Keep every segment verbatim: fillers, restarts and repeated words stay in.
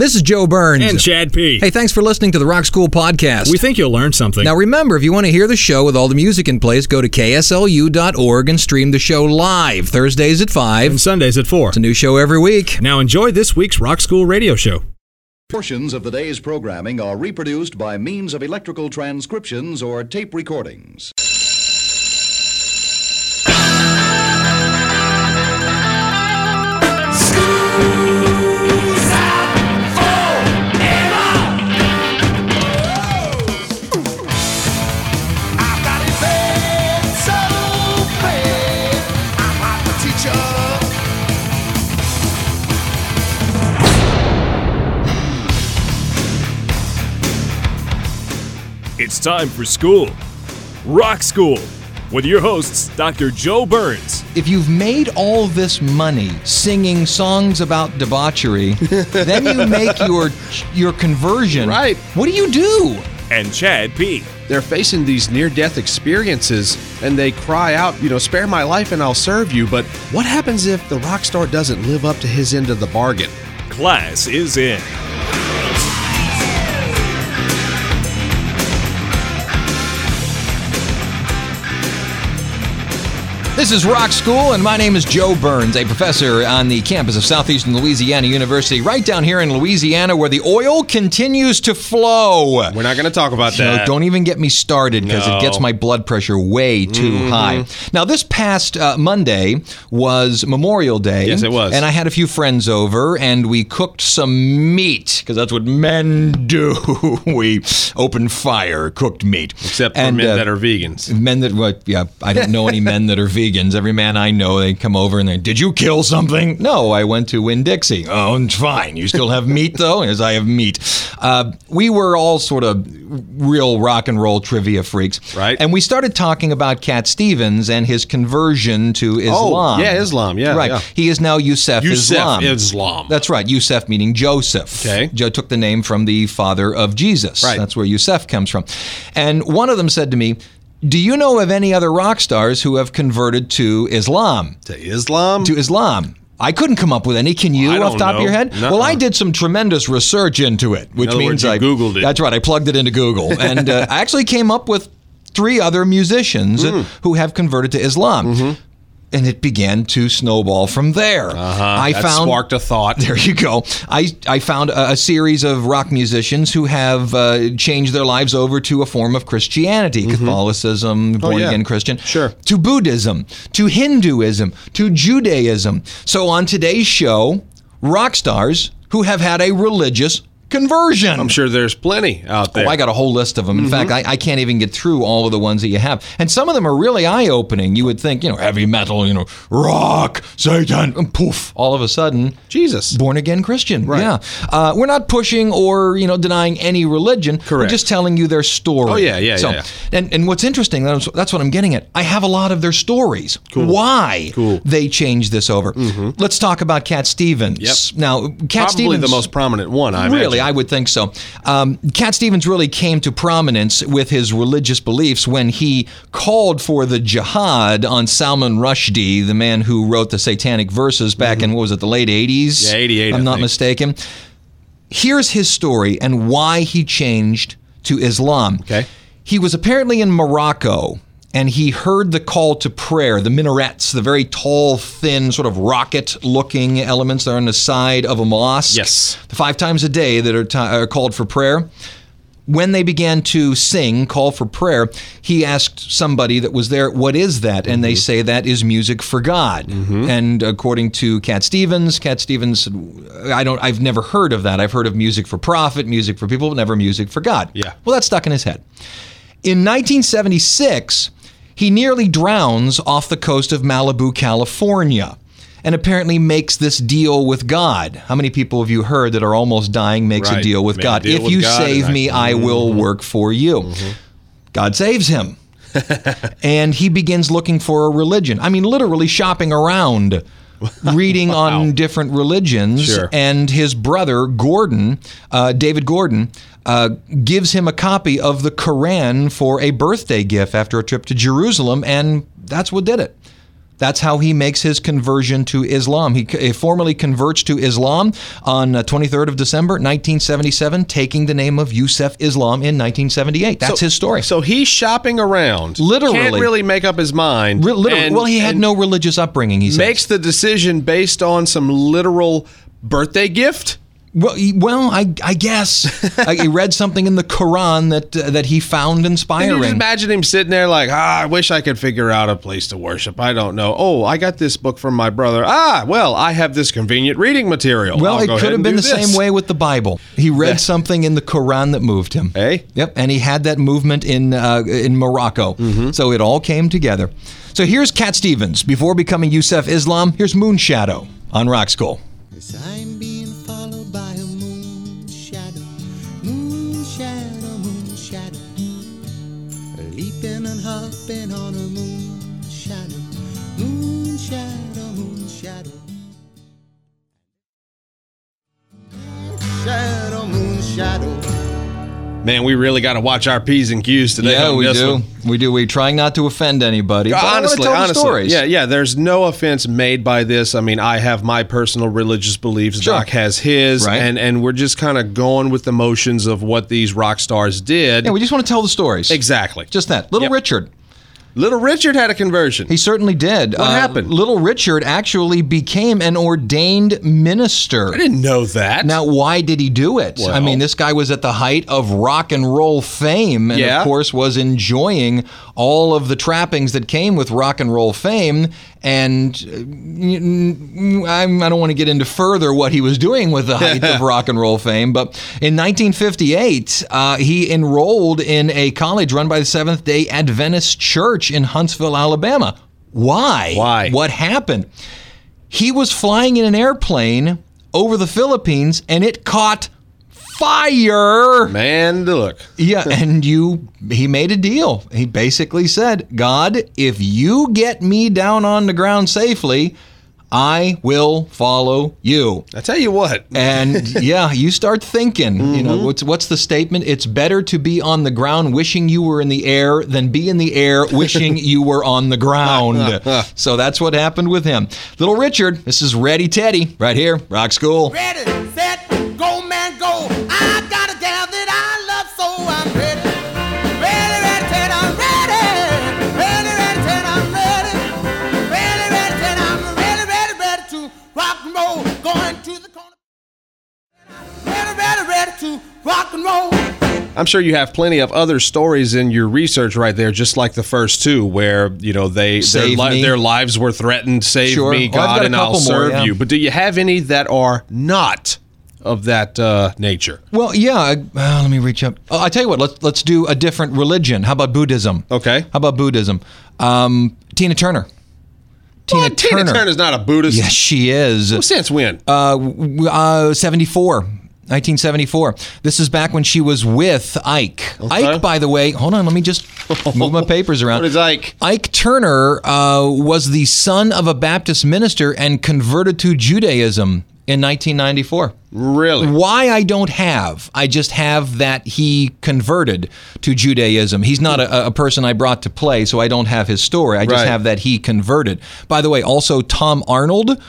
This is Joe Burns. And Chad P. Hey, thanks for listening to the Rock School Podcast. We think you'll learn something. Now remember, if you want to hear the show with all the music in place, go to K S L U dot org and stream the show live, Thursdays at five. And Sundays at four. It's a new show every week. Now enjoy this week's Rock School radio show. Portions of the day's programming are reproduced by means of electrical transcriptions or tape recordings. It's time for school. Rock School with your hosts, Doctor Joe Burns. If you've made all this money singing songs about debauchery, then you make your your conversion. Right. What do you do? And Chad P. They're facing these near-death experiences, and they cry out, you know, spare my life and I'll serve you. But what happens if the rock star doesn't live up to his end of the bargain? Class is in. This is Rock School, and my name is Joe Burns, a professor on the campus of Southeastern Louisiana University, right down here in Louisiana, where the oil continues to flow. We're not going to talk about So that. don't even get me started, because No. it gets my blood pressure way too Mm-hmm. high. Now, this past uh, Monday was Memorial Day. Yes, it was. And I had a few friends over, and we cooked some meat, because that's what men do. We opened fire, cooked meat. Except for and, men uh, that are vegans. Men that, what, yeah, I don't know any men that are vegans. Every man I know, they come over and they, did you kill something? No, I went to Winn-Dixie. Oh, it's fine. You still have meat, though? Yes, I have meat. Uh, we were all sort of real rock and roll trivia freaks. Right. And we started talking about Cat Stevens and his conversion to Islam. Oh, yeah, Islam, yeah. Right. yeah. He is now Yusef, Yusef Islam. Islam. That's right. Yusef meaning Joseph. Okay. Joe took the name from the father of Jesus. Right. That's where Yusef comes from. And one of them said to me, do you know of any other rock stars who have converted to Islam? To Islam? To Islam. I couldn't come up with any. Can you, I off don't the top of know. your head? Nuh-uh. Well, I did some tremendous research into it, which other means words, you I Googled it. That's right. I plugged it into Google, and uh, I actually came up with three other musicians Mm. who have converted to Islam. Mm-hmm. And it began to snowball from there. Uh-huh. I That found sparked a thought. There you go. I, I found a, a series of rock musicians who have uh, changed their lives over to a form of Christianity, Catholicism, born-again yeah. Christian, Sure. to Buddhism, to Hinduism, to Judaism. So on today's show, rock stars who have had a religious conversion. I'm sure there's plenty out there. Oh, I got a whole list of them. In fact, I, I can't even get through all of the ones that you have. And some of them are really eye-opening. You would think, you know, heavy metal, you know, rock, Satan, and poof, all of a sudden, Jesus. born-again Christian. Right. Yeah. Uh, we're not pushing or, you know, denying any religion. We're Correct. just telling you their story. Oh, yeah, yeah, so, yeah, yeah. And, and what's interesting, that's, that's what I'm getting at. I have a lot of their stories. Cool. Why Cool. they changed this over. Let's talk about Cat Stevens. Yep. Now, Cat Probably Stevens... the most prominent one, I Really, imagine. I would think so. Um, Cat Stevens really came to prominence with his religious beliefs when he called for the jihad on Salman Rushdie, the man who wrote the Satanic Verses back in, what was it, the late eighties? Yeah, eighty-eight, I'm I not think. mistaken. Here's his story and why he changed to Islam. Okay. He was apparently in Morocco, and he heard the call to prayer, the minarets, the very tall, thin, sort of rocket-looking elements that are on the side of a mosque. Yes. The five times a day that are, t- are called for prayer. When they began to sing, call for prayer, he asked somebody that was there, what is that? And they say that is music for God. And according to Cat Stevens, Cat Stevens said, I don't, I've never heard of that. I've heard of music for profit, music for people, but never music for God. Yeah. Well, that stuck in his head. In nineteen seventy-six, he nearly drowns off the coast of Malibu, California, and apparently makes this deal with God. How many people have you heard that are almost dying makes a Right. deal with Made a God? deal If with you God, save and I- me, I will work for you. God saves him. And he begins looking for a religion. I mean, literally shopping around, reading on different religions. Sure. And his brother, Gordon, uh, David Gordon, uh, gives him a copy of the Quran for a birthday gift after a trip to Jerusalem, and that's what did it. That's how he makes his conversion to Islam. He, he formally converts to Islam on uh, twenty-third of December, nineteen seventy-seven, taking the name of Yusuf Islam in nineteen seventy-eight. That's so, his story. So he's shopping around. Literally. Can't really make up his mind. Re- literally. and, well, he had no religious upbringing, he says. Makes the decision based on some literal birthday gift? Well, he- well, I, I guess I, he read something in the Quran that uh, that he found Can inspiring. you just imagine him sitting there like, ah, I wish I could figure out a place to worship. I don't know. Oh, I got this book from my brother. Ah, well, I have this convenient reading material. Well, I'll it go could ahead have and been do the this. same way with the Bible. He read Yeah. something in the Quran that moved him. Hey? Yep, and he had that movement in uh, in Morocco. Mm-hmm. So it all came together. So here's Cat Stevens. Before becoming Yusuf Islam, here's Moonshadow on Rock School. Yes, I'm being followed by a moon shadow, moon shadow, moon shadow, leaping and hopping on a moon shadow, moon shadow, moon shadow, shadow, moon shadow. Man, we really got to watch our P's and Q's today. Yeah, on we this do. one. We do. We're trying not to offend anybody. But I wanna honestly, tell the honestly, stories. yeah, yeah. There's no offense made by this. I mean, I have my personal religious beliefs. Sure. Doc has his, Right. and and we're just kind of going with the motions of what these rock stars did. Yeah, we just want to tell the stories. Exactly. Just that. Little Yep. Richard. Little Richard had a conversion. He certainly did. What happened? Little Richard actually became an ordained minister. I didn't know that. Now, why did he do it? Well- I mean, this guy was at the height of rock and roll fame and, Yeah. of course, was enjoying all of the trappings that came with rock and roll fame. And uh, I'm, I don't want to get into further what he was doing with the height of rock and roll fame, but in nineteen fifty-eight, uh, he enrolled in a college run by the Seventh-day Adventist Church in Huntsville, Alabama. Why? Why? What happened? He was flying in an airplane over the Philippines, and it caught fire. Man, look. Yeah, and you, he made a deal. He basically said, God, if you get me down on the ground safely, I will follow you. I tell you what. And yeah, you start thinking, you know, what's what's the statement? It's better to be on the ground wishing you were in the air than be in the air wishing you were on the ground. So that's what happened with him. Little Richard, this is Ready Teddy right here, Rock School. Ready, set, go, man, go. I got a gal that I love, so I'm ready. Ready, ready, Ted, I'm ready. Ready, ready, Ted, I'm ready. Ready, ready, Ted, I'm ready, ready, ready to rock and roll. Going to the corner. Ready, ready, ready to rock and roll. I'm sure you have plenty of other stories in your research right there, just like the first two, where you know they their, Save li- me. their lives were threatened. Save Sure. me, Oh, I've got God, a and I'll couple more, serve yeah. you. But do you have any that are not of that uh, nature? Well, yeah. I- Uh, let me reach up. Oh, I tell you what. Let's let's do a different religion. How about Buddhism? Okay. How about Buddhism? Um, Tina Turner. Tina Well, Tina Turner. Turner's not a Buddhist. Yes, she is. Well, since when? Uh, w- uh, seventy-four. nineteen seventy-four. This is back when she was with Ike. Ike, by the way, hold on, let me just move my papers around. What is Ike? Ike Turner uh, was the son of a Baptist minister and converted to Judaism in nineteen ninety-four. Really? Why I don't have. I just have that he converted to Judaism. He's not a, a person I brought to play, so I don't have his story. I just Right. have that he converted. By the way, also Tom Arnold,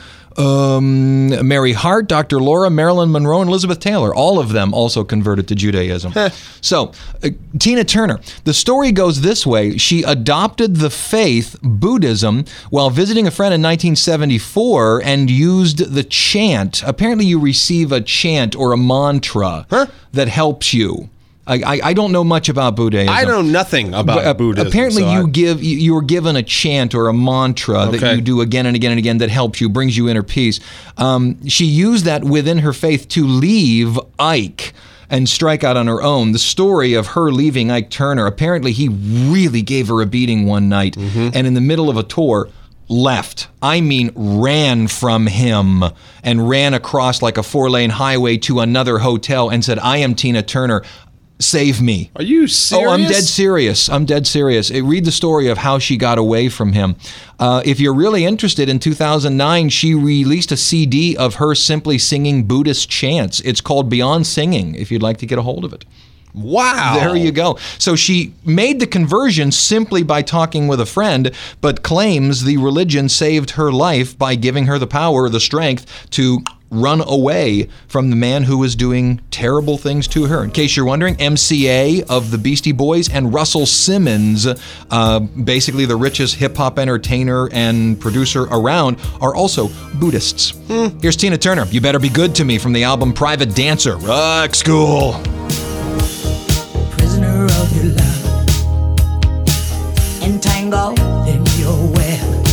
um, Mary Hart, Doctor Laura, Marilyn Monroe, and Elizabeth Taylor. All of them also converted to Judaism. So, uh, Tina Turner. The story goes this way. She adopted the faith, Buddhism, while visiting a friend in nineteen seventy-four and used the chant. Apparently, you receive a chant or a mantra Huh? that helps you. I, I, I don't know much about Buddhism. I know nothing about But, uh, Buddhism. Apparently, so you I- give you, you were given a chant or a mantra that Okay. you do again and again and again that helps you, brings you inner peace. Um, she used that within her faith to leave Ike and strike out on her own. The story of her leaving Ike Turner, apparently he really gave her a beating one night, Mm-hmm. and in the middle of a tour, left. I mean, ran from him and ran across like a four-lane highway to another hotel and said, I am Tina Turner. Save me. Are you serious? Oh, I'm dead serious. I'm dead serious. Uh, Read the story of how she got away from him. Uh, if you're really interested, in two thousand nine, she released a C D of her simply singing Buddhist chants. It's called Beyond Singing, if you'd like to get a hold of it. Wow. There you go. So she made the conversion simply by talking with a friend, but claims the religion saved her life by giving her the power, the strength to run away from the man who was doing terrible things to her. In case you're wondering, M C A of the Beastie Boys and Russell Simmons, uh, basically the richest hip-hop entertainer and producer around, are also Buddhists. Hmm. Here's Tina Turner, You Better Be Good to Me, from the album Private Dancer. Rock School. Prisoner of your love, entangled in your web,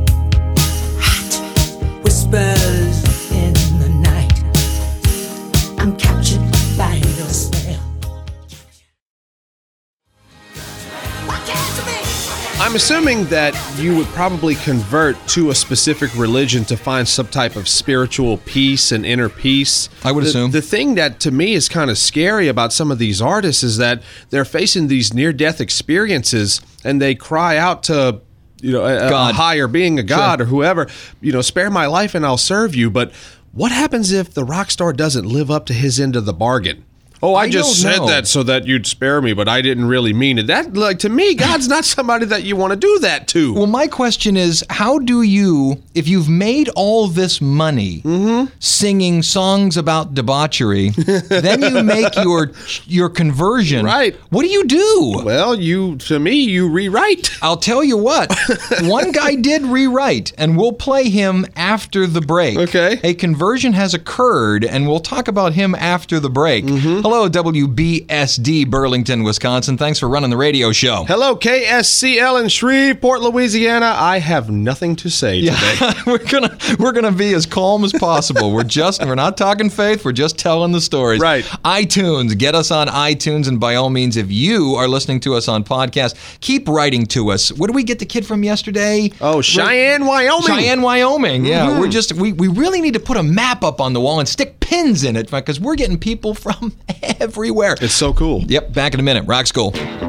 hot whispers in the night, I'm captured by your spell. I'm assuming that you would probably convert to a specific religion to find some type of spiritual peace and inner peace. I would the, assume. The thing that to me is kind of scary about some of these artists is that they're facing these near-death experiences and they cry out to, you know, a, a higher being, a god Sure. or whoever, you know, spare my life and I'll serve you. But what happens if the rock star doesn't live up to his end of the bargain? Oh, I, I just don't said know. that so that you'd spare me, but I didn't really mean it. That, like, to me, God's not somebody that you want to do that to. Well, my question is, how do you, if you've made all this money Mm-hmm. singing songs about debauchery, then you make your your conversion. Right. What do you do? Well, you, to me, you rewrite. I'll tell you what. One guy did rewrite, and we'll play him after the break. Okay. A conversion has occurred, and we'll talk about him after the break. Mm-hmm. Hello, W B S D, Burlington, Wisconsin. Thanks for running the radio show. Hello, K S C L in Shreveport, Louisiana. I have nothing to say today. we're gonna we're gonna be as calm as possible. We're just we're not talking faith. We're just telling the stories. Right. iTunes, get us on iTunes, and by all means, if you are listening to us on podcast, keep writing to us. What did we get the kid from yesterday? Oh, Cheyenne, Wyoming. Cheyenne, Wyoming. Yeah, Mm-hmm. we're just we we really need to put a map up on the wall and stick pins in it because we're getting people from everywhere. It's so cool. Yep. Back in a minute. Rock School.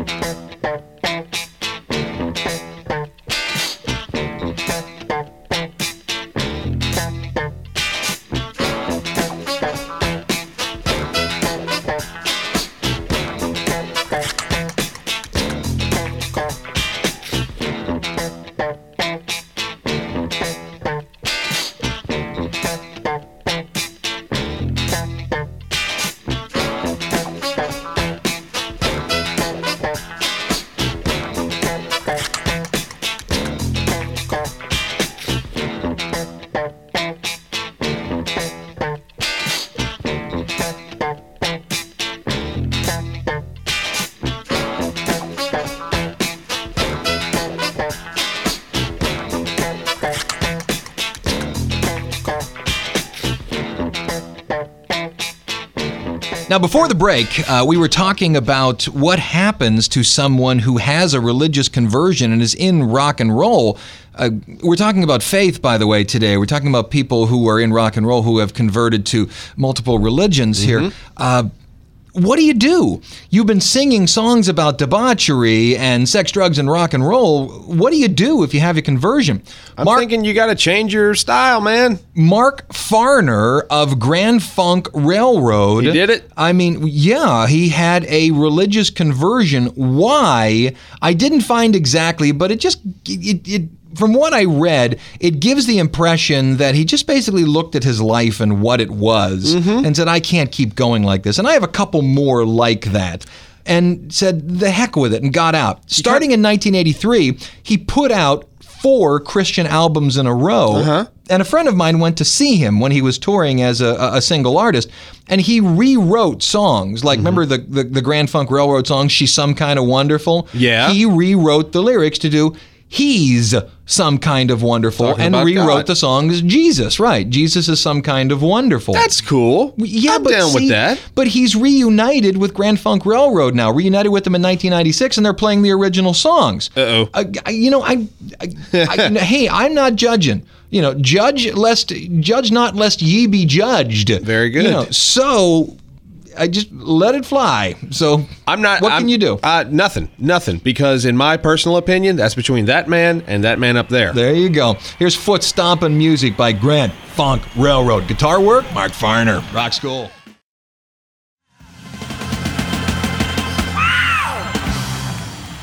Now, before the break, uh, we were talking about what happens to someone who has a religious conversion and is in rock and roll. Uh, we're talking about faith, by the way, today. We're talking about people who are in rock and roll who have converted to multiple religions Mm-hmm. here. Uh, what do you do? You've been singing songs about debauchery and sex, drugs, and rock and roll. What do you do if you have a conversion? I'm Mark, thinking you got to change your style, man. Mark Farner of Grand Funk Railroad. He did it? I mean, yeah, he had a religious conversion. Why? I didn't find exactly, but it just, it, it, from what I read, it gives the impression that he just basically looked at his life and what it was Mm-hmm. and said, I can't keep going like this. And I have a couple more like that. And said, the heck with it, and got out. Starting in nineteen eighty-three, he put out four Christian albums in a row. Uh-huh. And a friend of mine went to see him when he was touring as a, a single artist, and he rewrote songs. Like, Mm-hmm. remember the, the, the Grand Funk Railroad song, She's Some Kind of Wonderful? Yeah. He rewrote the lyrics to do He's Some Kind of Wonderful, Talking and about rewrote God. the song as Jesus, right. Jesus is Some Kind of Wonderful. That's cool. Yeah, I'm but down see, with that. But he's reunited with Grand Funk Railroad now. Reunited with them in nineteen ninety-six, and they're playing the original songs. Uh-oh. Uh, I- you know, I, I, I hey, I'm not judging. You know, judge lest judge not lest ye be judged. Very good. You know, so I just let it fly. So I'm not. What I'm- can you do? Uh, nothing. Nothing. Because in my personal opinion, that's between that man and that man up there. There you go. Here's Foot Stompin' Music by Grand Funk Railroad. Guitar work, Mark Farner. Rock School.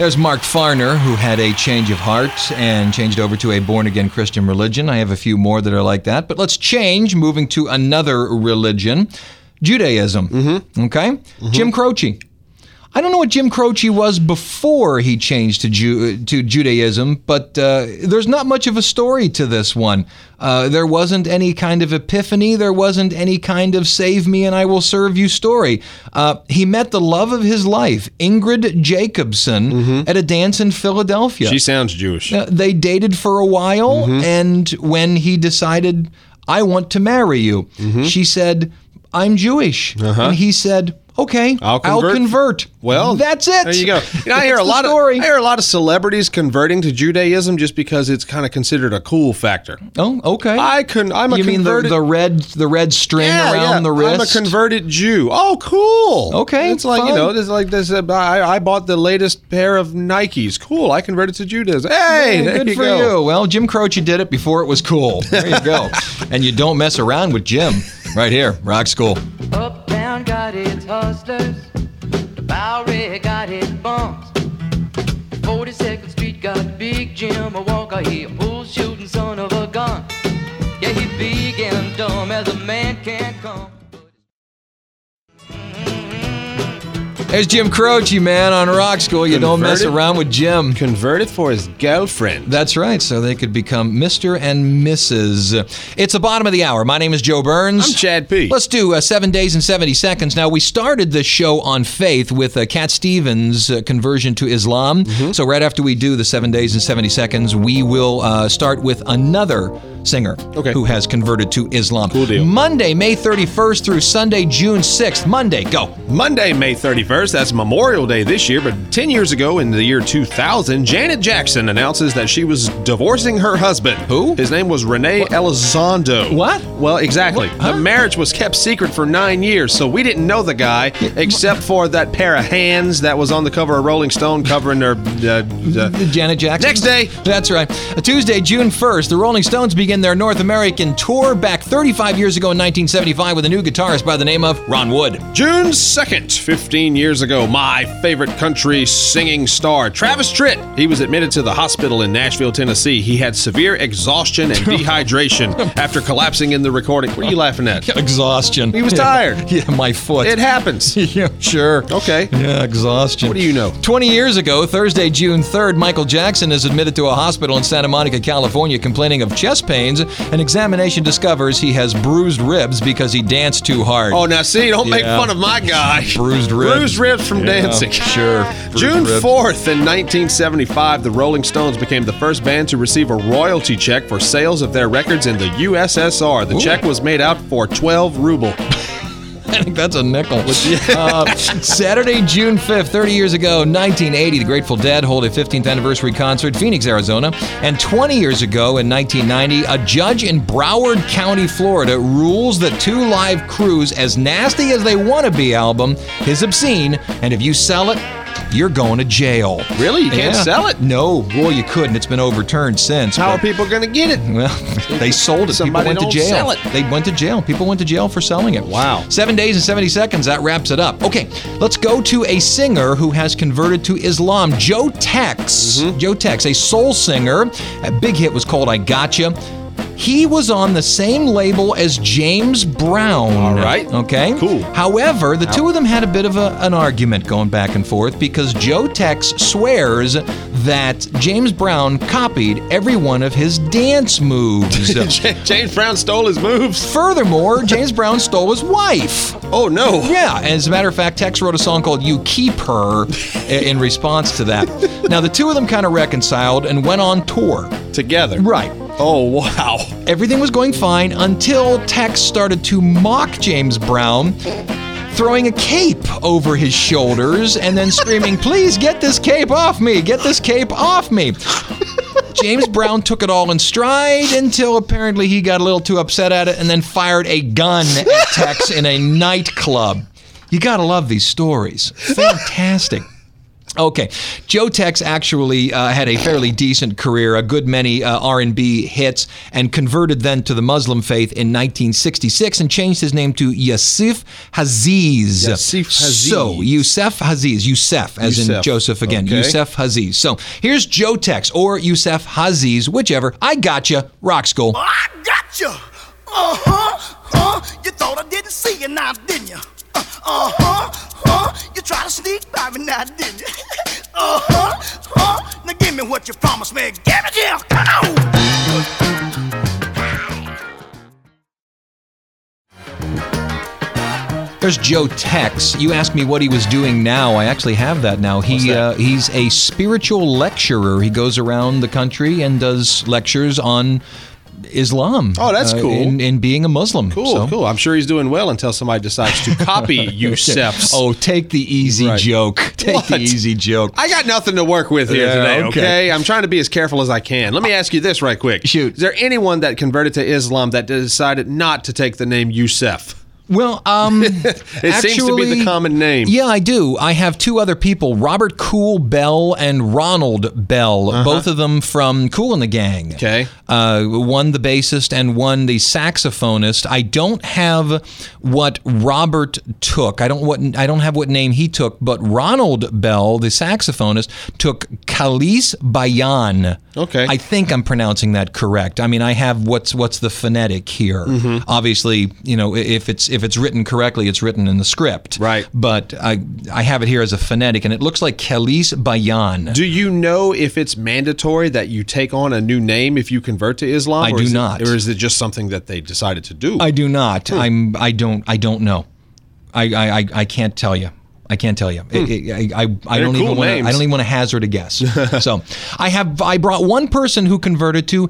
There's Mark Farner, who had a change of heart and changed over to a born-again Christian religion. I have a few more that are like that. But let's change, moving to another religion, Judaism. Mm-hmm. Okay? Mm-hmm. Jim Croce. I don't know what Jim Croce was before he changed to Ju- to Judaism, but uh, there's not much of a story to this one. Uh, there wasn't any kind of epiphany. There wasn't any kind of save me and I will serve you story. Uh, he met the love of his life, Ingrid Jacobson, mm-hmm. at a dance in Philadelphia. She sounds Jewish. Uh, they dated for a while, mm-hmm. and when he decided, I want to marry you, mm-hmm. she said, I'm Jewish. Uh-huh. And he said, okay, I'll convert. I'll convert. Well, that's it. There you go. You know, I hear a lot of I hear a lot of celebrities converting to Judaism just because it's kind of considered a cool factor. Oh, okay. I can. I'm a you converted. mean the, the red the red string yeah, around yeah. the wrist? I'm a converted Jew. Oh, cool. Okay, it's like fine. you know, it's like this. Uh, I, I bought the latest pair of Nikes. Cool. I converted to Judaism. Hey, yeah, there good you for go. you. Well, Jim Croce did it before it was cool. There you go. And you don't mess around with Jim. Right here, Rock School. Uptown got its hustlers. Bowery got its bums. forty-second Street got Big Jim, a walker, he a bull shooting son of a gun. Yeah, he big and dumb as a man can come. There's Jim Croce, man, on Rock School. You don't mess around with Jim. Converted for his girlfriend. That's right, so they could become Mister and Missus It's the bottom of the hour. My name is Joe Burns. I'm Chad P. Let's do uh, seven days and seventy seconds. Now, we started this show on faith with uh, Cat Stevens' uh, conversion to Islam. Mm-hmm. So right after we do the seven days and seventy seconds, we will uh, start with another singer okay. who has converted to Islam. Cool deal. Monday, May thirty-first through Sunday, June sixth. Monday, go. Monday, May thirty-first. That's Memorial Day this year, but ten years ago in the year two thousand, Janet Jackson announces that she was divorcing her husband. Who? His name was Rene what? Elizondo. What? Well, exactly. What? Huh? The marriage was kept secret for nine years, so we didn't know the guy except for that pair of hands that was on the cover of Rolling Stone covering their... Uh, uh, Janet Jackson. Next day. That's right. A Tuesday, June first, the Rolling Stones begin their North American tour back thirty-five years ago in nineteen seventy-five with a new guitarist by the name of Ron Wood. June second, fifteen years ago, my favorite country singing star, Travis Tritt. He was admitted to the hospital in Nashville, Tennessee. He had severe exhaustion and dehydration after collapsing in the recording. What are you laughing at? Exhaustion. He was tired. Yeah, my foot. It happens. Yeah, sure. Okay. Yeah, exhaustion. What do you know? twenty years ago, Thursday, June third, Michael Jackson is admitted to a hospital in Santa Monica, California, complaining of chest pains. An examination discovers he has bruised ribs because he danced too hard. Oh, now see, don't yeah. make fun of my guy. Bruised ribs. Bruised ribs from yeah, dancing. Sure. June fourth in nineteen seventy-five, the Rolling Stones became the first band to receive a royalty check for sales of their records in the U S S R. The Ooh. check was made out for twelve ruble. I think that's a nickel. uh, Saturday, June fifth, thirty years ago, nineteen eighty, the Grateful Dead hold a fifteenth anniversary concert, Phoenix, Arizona. And twenty years ago, in nineteen ninety, a judge in Broward County, Florida, rules the Two Live Crew's As Nasty As They Want to Be album is obscene, and if you sell it, you're going to jail. Really? You can't yeah. sell it? No. Well, you couldn't. It's been overturned since. How but, are people going to get it? Well, they sold it. Somebody people went don't to jail. sell it. They went to jail. People went to jail for selling it. Wow. Seven days and seventy seconds. That wraps it up. Okay, let's go to a singer who has converted to Islam. Joe Tex. Mm-hmm. Joe Tex, a soul singer. A big hit was called I Gotcha. He was on the same label as James Brown. All right. Okay. Cool. However, the two of them had a bit of a, an argument going back and forth because Joe Tex swears that James Brown copied every one of his dance moves. James Brown stole his moves? Furthermore, James Brown stole his wife. Oh, no. Yeah. As a matter of fact, Tex wrote a song called You Keep Her in response to that. Now, the two of them kind of reconciled and went on tour. Together? Right. Oh, wow. Everything was going fine until Tex started to mock James Brown, throwing a cape over his shoulders and then screaming, please get this cape off me, get this cape off me. James Brown took it all in stride until apparently he got a little too upset at it and then fired a gun at Tex in a nightclub. You gotta love these stories. Fantastic. Okay, Joe Tex actually uh, had a fairly decent career, a good many uh, R and B hits, and converted then to the Muslim faith in nineteen sixty-six and changed his name to Yusef Haziz. Yusef Haziz. So, Yusef Haziz, Yusef, as in Yusef. Joseph again, Okay. Yusef Haziz. So, here's Joe Tex, or Yusef Haziz, whichever. I gotcha, Rock School. I got you. Uh-huh. Uh, you thought I didn't see you now, didn't you? Uh, uh-huh. Uh, you tried to sneak by me now, didn't you? uh-huh. Uh, now give me what you promised me. Give it here. Come on. There's Joe Tex. You asked me what he was doing now. I actually have that now. He that? Uh, he's a spiritual lecturer. He goes around the country and does lectures on Islam. Oh, that's uh, cool. In, in being a Muslim. Cool, So- cool. I'm sure he's doing well until somebody decides to copy Yusef's. Oh, take the easy Right. joke. Take What? the easy joke. I got nothing to work with here Yeah, today, okay. okay. I'm trying to be as careful as I can. Let me ask you this right quick. Shoot. Is there anyone that converted to Islam that decided not to take the name Yusef? Well, um, It seems to be the actually, common name. Yeah, I do. I have two other people, Robert Cool Bell and Ronald Bell, both of them from Kool and the Gang. Uh-huh. Okay. Uh, one the bassist and one the saxophonist. I don't have what Robert took. I don't what I don't have what name he took, but Ronald Bell, the saxophonist, took Khalis Bayan. Okay. I think I'm pronouncing that correct. I mean, I have what's what's the phonetic here. Mm-hmm. Obviously, you know, if it's if it's written correctly, it's written in the script. Right. But I I have it here as a phonetic, and it looks like Khalis Bayan. Do you know if it's mandatory that you take on a new name if you convert to Islam? I or do is it- not. or is it just something that they decided to do? I do not. I'm. I don't. I don't know. I. I. I, I can't tell you. I can't tell you. It- it- I. I, I They're don't cool even want. names. I don't even want to hazard a guess. So, I have. I brought one person who converted to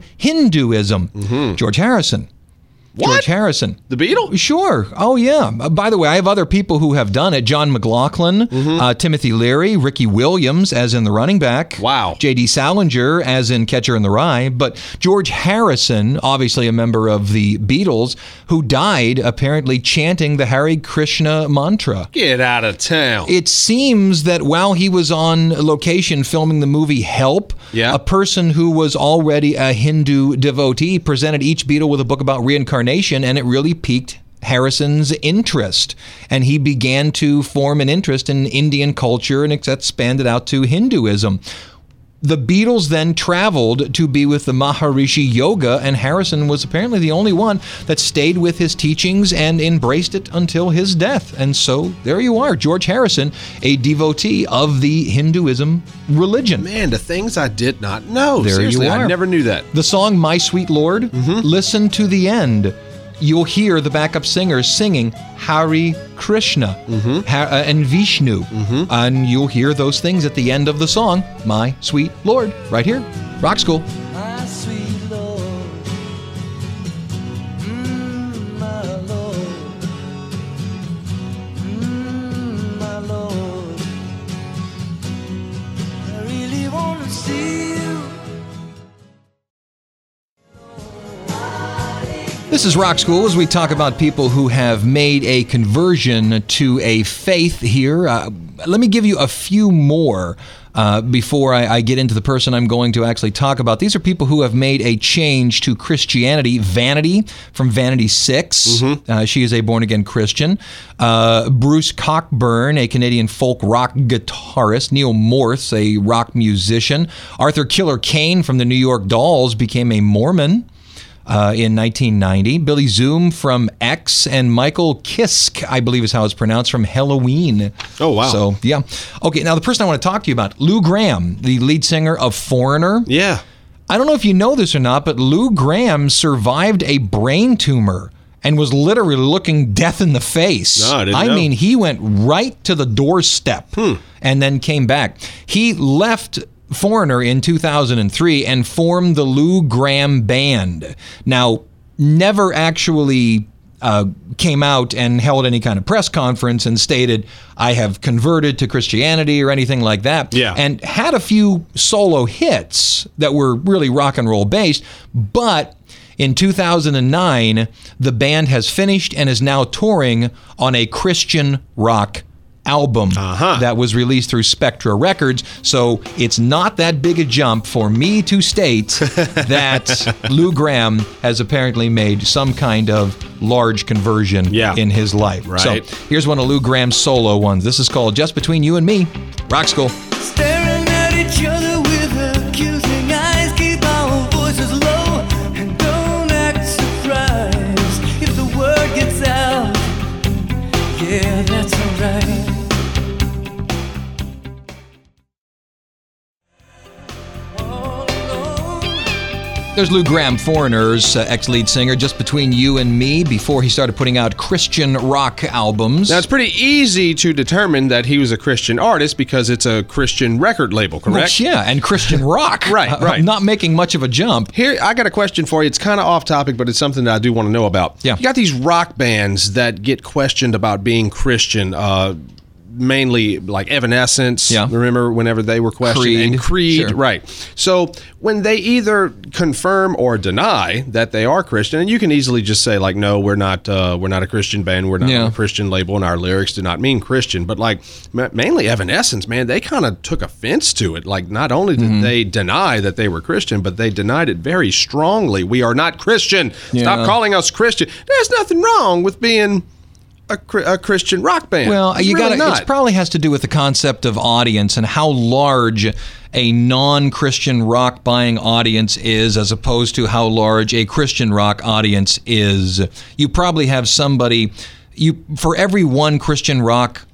Hinduism. George Harrison. George What? Harrison. The Beatles? Sure. Oh, yeah. Uh, by the way, I have other people who have done it. John McLaughlin, uh, Timothy Leary, Ricky Williams, as in the running back. Wow. J D Salinger, as in Catcher in the Rye. But George Harrison, obviously a member of the Beatles, who died apparently chanting the Hare Krishna mantra. Get out of town. It seems that while he was on location filming the movie Help, Yeah. a person who was already a Hindu devotee presented each Beatle with a book about reincarnation, and it really piqued Harrison's interest. And he began to form an interest in Indian culture, and it's expanded out to Hinduism. The Beatles then traveled to be with the Maharishi Yoga, and Harrison was apparently the only one that stayed with his teachings and embraced it until his death. And so there you are, George Harrison, a devotee of the Hinduism religion. Man, the things I did not know. There you Seriously, I are. never knew that. The song My Sweet Lord, listen to the end. You'll hear the backup singers singing Hare Krishna Ha- uh, and Vishnu. And you'll hear those things at the end of the song, My Sweet Lord, right here, Rock School. My sweet Lord, mm, my Lord, mm, my Lord, I really want to see you. This is Rock School as we talk about people who have made a conversion to a faith here. Uh, let me give you a few more uh, before I, I get into the person I'm going to actually talk about. These are people who have made a change to Christianity. Vanity from Vanity Six. Uh, she is a born-again Christian. Uh, Bruce Cockburn, a Canadian folk rock guitarist. Neil Morse, a rock musician. Arthur Killer Kane from the New York Dolls became a Mormon. Uh, in nineteen ninety. Billy Zoom from X, and Michael Kiske, I believe is how it's pronounced, from Halloween. Oh, wow. So, yeah. Okay, now the person I want to talk to you about, Lou Gramm, the lead singer of Foreigner. Yeah. I don't know if you know this or not, but Lou Gramm survived a brain tumor and was literally looking death in the face. No, I didn't know. mean, he went right to the doorstep and then came back. He left Foreigner in two thousand three and formed the Lou Gramm Band. Now, never actually uh, came out and held any kind of press conference and stated, I have converted to Christianity or anything like that. Yeah. And had a few solo hits that were really rock and roll based, but in two thousand nine, the band has finished and is now touring on a Christian rock album Uh-huh. that was released through Spectra Records. So it's not that big a jump for me to state that Lou Gramm has apparently made some kind of large conversion Yeah. in his life. Right. So here's one of Lou Gramm's solo ones. This is called Just Between You and Me. Rock School. Staring at each other with accusing eyes, keep our voices low and don't act surprised if the word gets out. Yeah, that's alright. There's Lou Gramm, Foreigner's uh, ex-lead singer, Just Between You and Me, before he started putting out Christian rock albums. Now, it's pretty easy to determine that he was a Christian artist because it's a Christian record label, correct? Which, yeah, and Christian rock. Right, Uh, right. not making much of a jump. Here, I got a question for you. It's kind of off topic, but it's something that I do want to know about. Yeah. You got these rock bands that get questioned about being Christian, uh, mainly like Evanescence. Yeah. Remember whenever they were questioned? Creed. And Creed, Sure. right. So when they either confirm or deny that they are Christian, and you can easily just say like, no, we're not, uh, we're not a Christian band. We're not Yeah. on a Christian label, and our lyrics do not mean Christian. But like ma- mainly Evanescence, man, they kind of took offense to it. Like not only did Mm-hmm. they deny that they were Christian, but they denied it very strongly. We are not Christian. Yeah. Stop calling us Christian. There's nothing wrong with being a, Chri- a Christian rock band. Well, It's you really got not. it probably has to do with the concept of audience and how large a non-Christian rock buying audience is as opposed to how large a Christian rock audience is. You probably have somebody you for every one Christian rock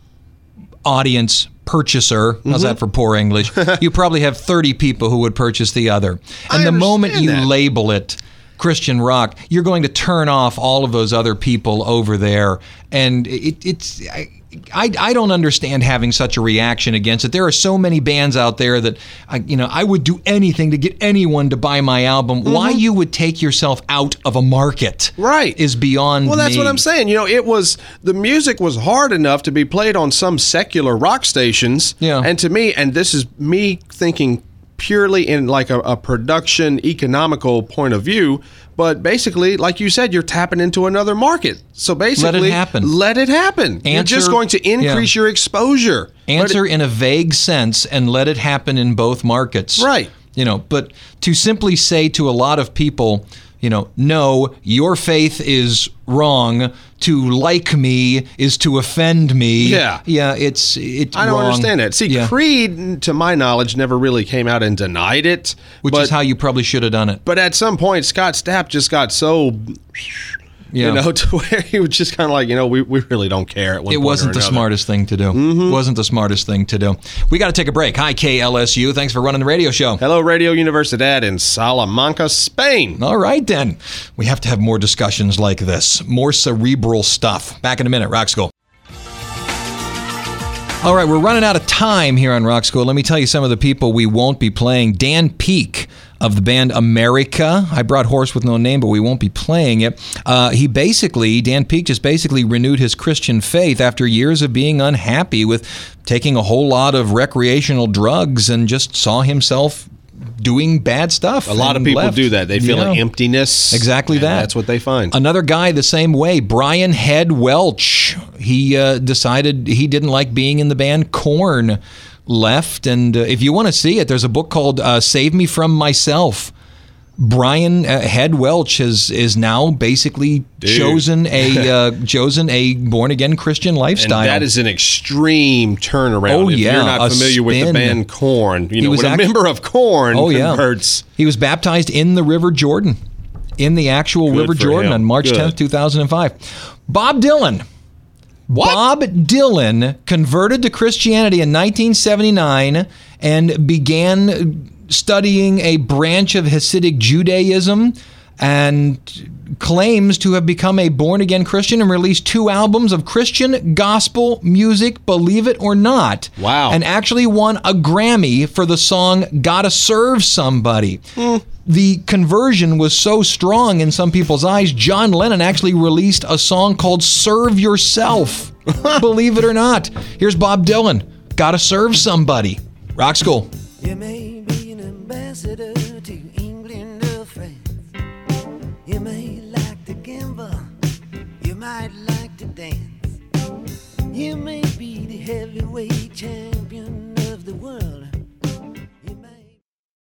audience purchaser, how's Mm-hmm. that for poor English? You probably have thirty people who would purchase the other. And I the moment understand you that. label it Christian rock, you're going to turn off all of those other people over there. And it, it's, I, I, I don't understand having such a reaction against it. There are so many bands out there that, I, you know, I would do anything to get anyone to buy my album. Why you would take yourself out of a market Right. is beyond Well, that's me. what I'm saying. You know, it was the music was hard enough to be played on some secular rock stations. Yeah. And to me, and this is me thinking purely in like a, a production economical point of view, but basically, like you said, you're tapping into another market. So basically, happen. Let it happen. you're Answer- just going to increase yeah. your exposure. Let Answer it- in a vague sense and let it happen in both markets. Right. You know, but to simply say to a lot of people, you know, no, your faith is wrong. To like me is to offend me. Yeah. Yeah, it's it's I don't wrong. understand that. See, Yeah. Creed, to my knowledge, never really came out and denied it. Which but, is how you probably should have done it. But at some point, Scott Stapp just got so, Yeah. you know, to where he was just kind of like, you know, we, we really don't care. At one It point wasn't or the another. smartest thing to do. It wasn't the smartest thing to do. We got to take a break. Hi, K L S U. Thanks for running the radio show. Hello, Radio Universidad in Salamanca, Spain. All right, then. We have to have more discussions like this. More cerebral stuff. Back in a minute, Rock School. All right, we're running out of time here on Rock School. Let me tell you some of the people we won't be playing. Dan Peek of the band America. I brought Horse with No Name, but we won't be playing it. Uh, he basically, Dan Peek just basically renewed his Christian faith after years of being unhappy with taking a whole lot of recreational drugs and just saw himself doing bad stuff. A lot of and people left. do that. They feel Yeah. like emptiness. Exactly and that. That's what they find. Another guy the same way, Brian Head Welch. He uh, decided he didn't like being in the band Korn, left. And uh, if you want to see it, there's a book called uh, Save Me From Myself. Brian uh, Head Welch has is now basically Dude. chosen a uh, chosen a born again Christian And lifestyle. that is an extreme turnaround. Oh, if yeah, you're not a familiar with the spin. band Korn, you He know, was when act- a member of Korn Oh, yeah. converts. He was baptized in the River Jordan, in the actual Good River for Jordan him. on March Good. tenth, two thousand five. Bob Dylan. Bob Dylan converted to Christianity in nineteen seventy-nine and began studying a branch of Hasidic Judaism and claims to have become a born-again Christian and released two albums of Christian gospel music, believe it or not. Wow. And actually won a Grammy for the song Gotta Serve Somebody. The conversion was so strong in some people's eyes, John Lennon actually released a song called Serve Yourself. Believe it or not. Here's Bob Dylan, Gotta Serve Somebody. Rock School. You may be an ambassador to England or France. You may like to gamble. You might like to dance. You may be the heavyweight champion of the world. He may-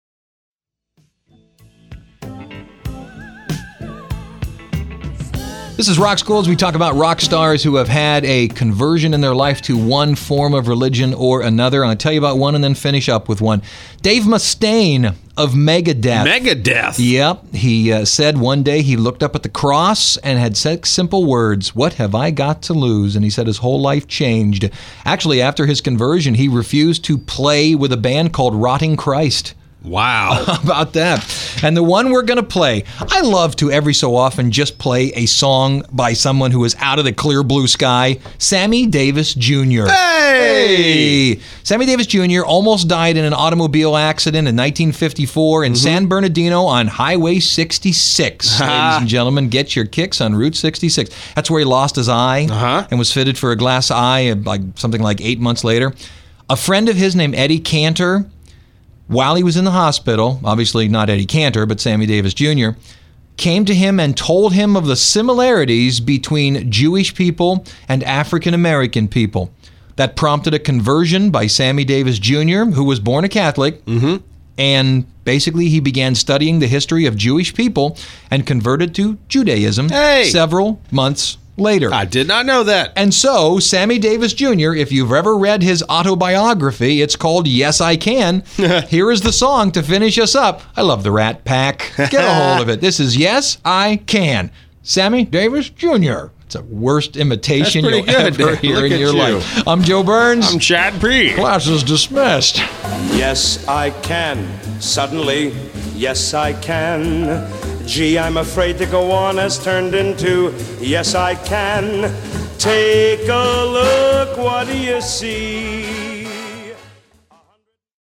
This is Rock School, as we talk about rock stars who have had a conversion in their life to one form of religion or another. I'll tell you about one and then finish up with one. Dave Mustaine of Megadeth. Megadeth? Yep. He uh, said one day he looked up at the cross and had said simple words, "What have I got to lose?" And he said his whole life changed. Actually, after his conversion, he refused to play with a band called Rotting Christ. Wow. How about that? And the one we're going to play, I love to every so often just play a song by someone who is out of the clear blue sky, Sammy Davis Junior Hey! Hey! Sammy Davis Junior almost died in an automobile accident in nineteen fifty-four in San Bernardino on Highway sixty-six. Ladies and gentlemen, get your kicks on Route sixty-six. That's where he lost his eye Uh-huh. and was fitted for a glass eye like something like eight months later. A friend of his named Eddie Cantor, while he was in the hospital, obviously not Eddie Cantor, but Sammy Davis Junior, came to him and told him of the similarities between Jewish people and African American people. That prompted a conversion by Sammy Davis Junior, who was born a Catholic, mm-hmm. and basically he began studying the history of Jewish people and converted to Judaism Hey! several months later. I did not know that. And so, Sammy Davis Junior, if you've ever read his autobiography, it's called Yes, I Can. Here is the song to finish us up. I love the Rat Pack. Get a hold of it. This is Yes, I Can. Sammy Davis Junior It's a worst imitation That's you'll pretty good. ever hear Look in at your you. life. I'm Joe Burns. I'm Chad P. Class is dismissed. Yes, I can. Suddenly, yes, I can. Gee, I'm afraid to go on has turned into yes, I can. Take a look, what do you see?